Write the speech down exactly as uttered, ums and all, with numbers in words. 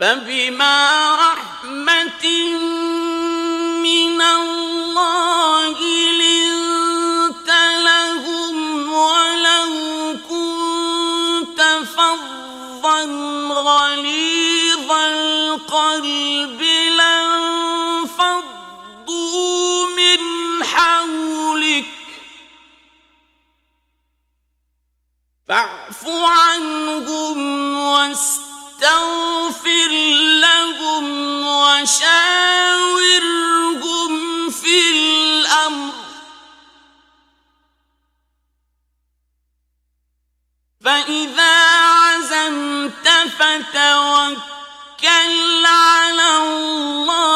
فبما رحمة من الله لنت لهم ولو كنت فظا غليظ القلب لانفضوا من حولك فاعف عنهم واستغفر لهم وشاورهم في الأمر فإذا عزمت فتوكل على الله